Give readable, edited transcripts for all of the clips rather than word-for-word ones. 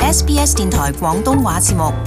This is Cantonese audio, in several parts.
SBS 電台廣東話節目。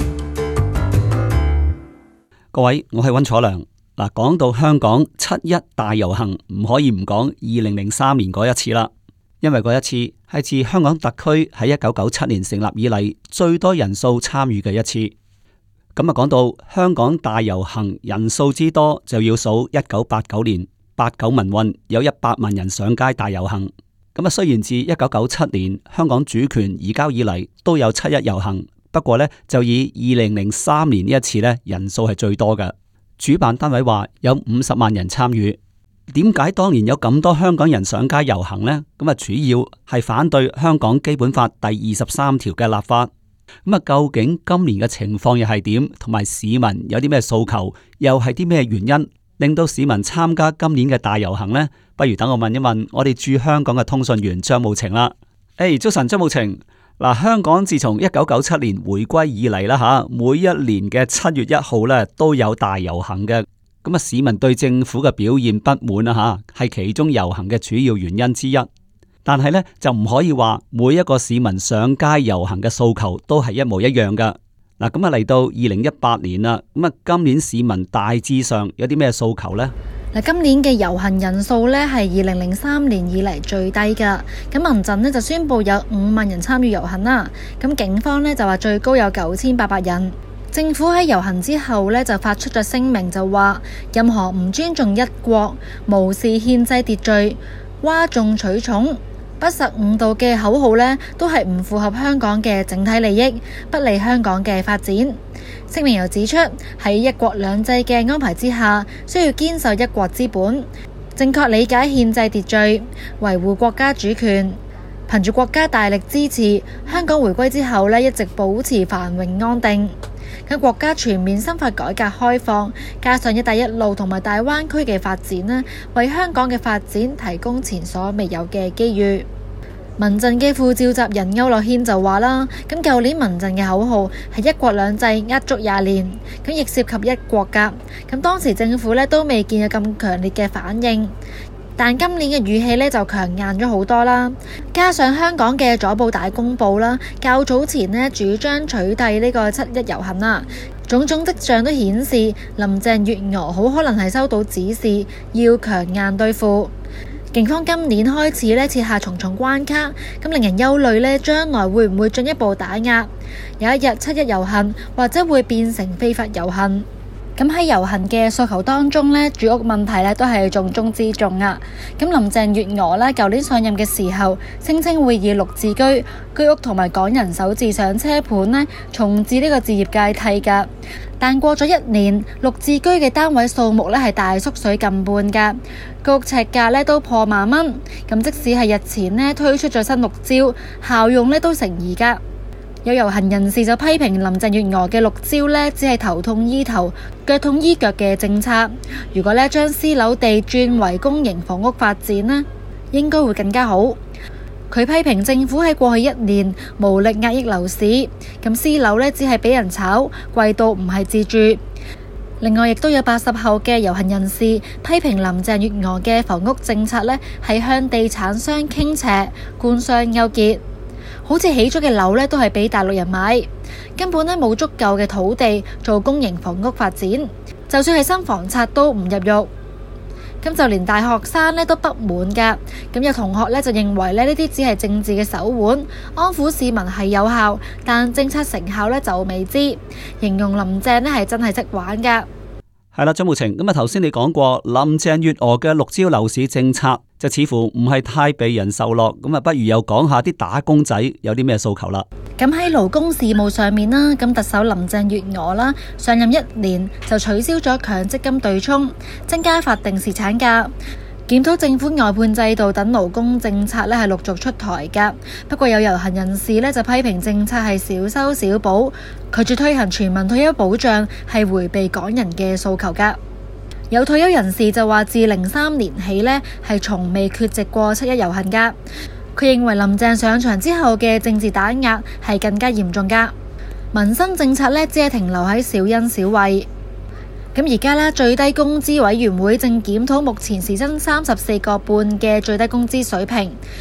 各位，我係溫楚良。嗱，講到香港7·1大遊行，唔可以唔講2003年嗰一次啦。因為嗰一次係自香港特區喺1997年成立以嚟最多人數參與嘅一次。咁啊，講到香港大遊行人數之多，就要數1989年89民運有100萬人上街大遊行。咁啊，雖然自1997年香港主權移交以嚟都有7·1遊行，不過呢，就以2003年呢一次呢，人數係最多嘅。主辦單位話有50萬人參與。點解當年有咁多香港人上街遊行呢？咁啊，主要係反對香港基本法第23條嘅立法。咁啊，究竟今年嘅情況又係點？同埋市民有啲咩訴求？又係啲咩原因令到市民參加今年嘅大遊行呢？不如等我問一問我哋駐香港嘅通訊員張慕晴啦。早晨，張慕晴。嗱，香港自從1997年回歸以嚟啦，每一年嘅7月1號咧都有大遊行嘅。咁啊，市民對政府嘅表現不滿啊，係其中遊行嘅主要原因之一。但係呢，就唔可以話每一個市民上街遊行嘅訴求都係一模一樣噶。嗱，咁啊嚟到2018年啦，咁啊今年市民大致上有啲咩訴求呢？ 嗱，今年嘅遊行人數呢係2003年以嚟最低噶。咁民陣呢就宣布有5萬人參與遊行啦。咁警方呢就話最高有9800人。政府喺遊行之後呢就發出咗聲明，就話任何唔尊重一國、無視憲制秩序、嘩眾取寵、不實誤導嘅口號呢都係唔符合香港嘅整體利益，不利香港嘅發展。聲明又指出，喺一國兩制嘅安排之下，需要堅守一國之本，正確理解憲制秩序，維護國家主權。憑住國家大力支持，香港回歸之後呢一直保持繁榮安定。咁國家全面深化改革開放，加上一帶一路同埋大灣區嘅發展呢，為香港嘅發展提供前所未有嘅機遇。民陣嘅副召集人區諾軒就話啦，咁舊年民陣嘅口號係一國兩制呃足20年，咁亦涉及一國噶。咁當時政府呢都未見有咁強烈嘅反應，但今年嘅語氣呢就強硬咗好多啦。加上香港嘅左報大公報啦，較早前呢主張取締呢個7·1遊行啦，種種跡象都顯示林鄭月娥好可能係收到指示，要強硬對付。警方今年開始呢設下重重關卡，咁令人憂慮呢將來會唔會進一步打壓？有一日7·1遊行或者會變成非法遊行。咁喺遊行嘅訴求當中呢，住屋問題呢都係重中之重啊！咁林鄭月娥呢舊年上任嘅時候，聲稱會以綠置居、居屋同埋港人首置上車盤呢重置呢個置業階梯噶。但過咗1年，綠置居嘅單位數目呢係大縮水近半噶，居屋尺價呢都破萬蚊。咁即使係日前呢推出咗新綠招，效用呢都成疑噶。有遊行人士就批評林鄭月娥嘅綠招呢只係頭痛醫頭、腳痛醫腳嘅政策。如果呢將私樓地轉為公營房屋發展呢，應該會更加好。佢批評政府喺過去1年無力壓抑樓市，咁私樓呢只係俾人炒，貴到唔係自住。另外亦都有80後嘅遊行人士批評林鄭月娥嘅房屋政策呢係向地產商傾斜、官商勾結。好似起咗嘅樓呢都係俾大陸人買，根本呢冇足夠嘅土地做公營房屋發展，就算係新房拆都唔入肉。咁就連大學生呢都不滿㗎。咁有同學呢就認為呢啲只係政治嘅手腕，安撫市民係有效，但政策成效呢就未知。形容林鄭呢係真係識玩㗎。 係啦，張慕晴，咁啊頭先你講過林鄭月娥嘅綠招樓市政策就似乎唔係太被人受落，咁啊不如又講下啲打工仔有啲咩訴求啦。 咁喺勞工事務上面啦，咁特首林鄭月娥啦上任1年就取消咗強積金對沖，增加法定侍產假，檢討政府外判制度等勞工政策呢係陸續出台㗎。不過有遊行人士呢就批評政策係小修小補，拒絕推行全民退休保障，係迴避港人嘅訴求㗎。有退休人士就話自03年起呢係從未缺席過7·1遊行㗎。佢認為林鄭上場之後嘅政治打壓係更加嚴重㗎，民生政策呢只係停留喺小恩小惠。咁而家呢，最低工資委員會正檢討目前時薪34.5嘅最低工資水平。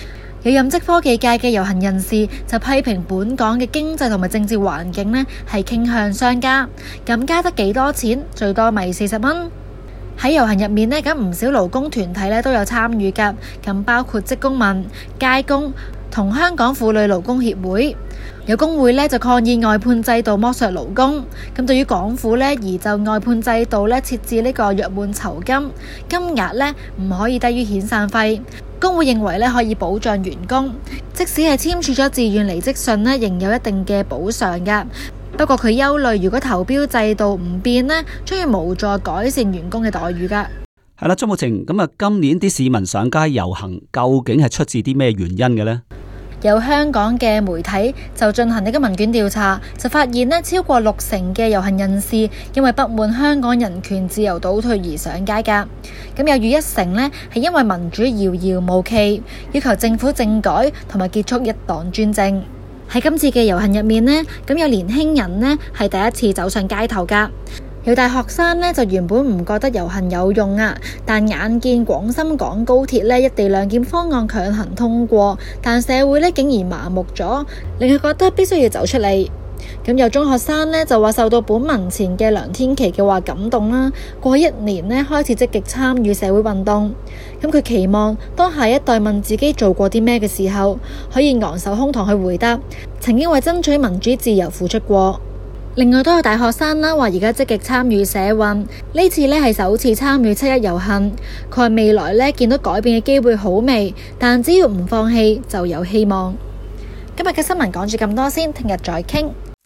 有任職科技界嘅遊行人士就批評本港嘅經濟同埋政治環境呢係傾向商家，咁加得幾多錢？最多咪40蚊。喺遊行入面呢，咁唔少勞工團體呢都有參與㗎，咁包括職工盟、街工同香港婦女勞工協會。有工會呢就抗議外判制度剝削勞工，咁對於港府呢而就外判制度呢設置呢個約滿酬金，金額呢唔可以低於遣散費。工會認為呢可以保障員工，即使係簽署咗自願離職信呢，仍有一定嘅補償㗎。不過佢憂慮，如果投標制度唔變呢，將要無助改善員工嘅待遇㗎。 係啦，張寶晴，咁啊，今年啲市民上街遊行，究竟係出自啲咩原因嘅呢？ 有香港嘅媒體就進行呢個問卷調查，就發現呢超過60%嘅遊行人士因為不滿香港人權自由倒退而上街㗎。咁有逾1成呢係因為民主遙遙無期，要求政府政改同埋結束一黨專政。喺今次嘅遊行入面呢，咁有年輕人呢係第一次走上街頭㗎。有大學生呢就原本唔覺得遊行有用啊，但眼見廣深港高鐵呢一地兩檢方案強行通過，但社會呢竟然麻木咗，令佢覺得必須要走出嚟。咁有中學生呢就話受到本民前嘅梁天琦嘅話感動啦，過去1年呢開始積極參與社會運動。咁佢期望當下一代問自己做過啲咩嘅時候，可以昂首胸膛去回答曾經為爭取民主自由付出過。另外都有大學生啦，話而家積極參與社運，呢次呢係首次參與7·1遊行。佢話未來呢見到改變嘅機會好微，但只要唔放棄就有希望。今日嘅新聞講住咁多先，聽日再傾。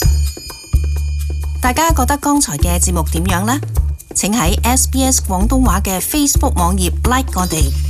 大家覺得剛才嘅節目點樣呢？請喺SBS 廣東話嘅 Facebook 網頁 like 我哋。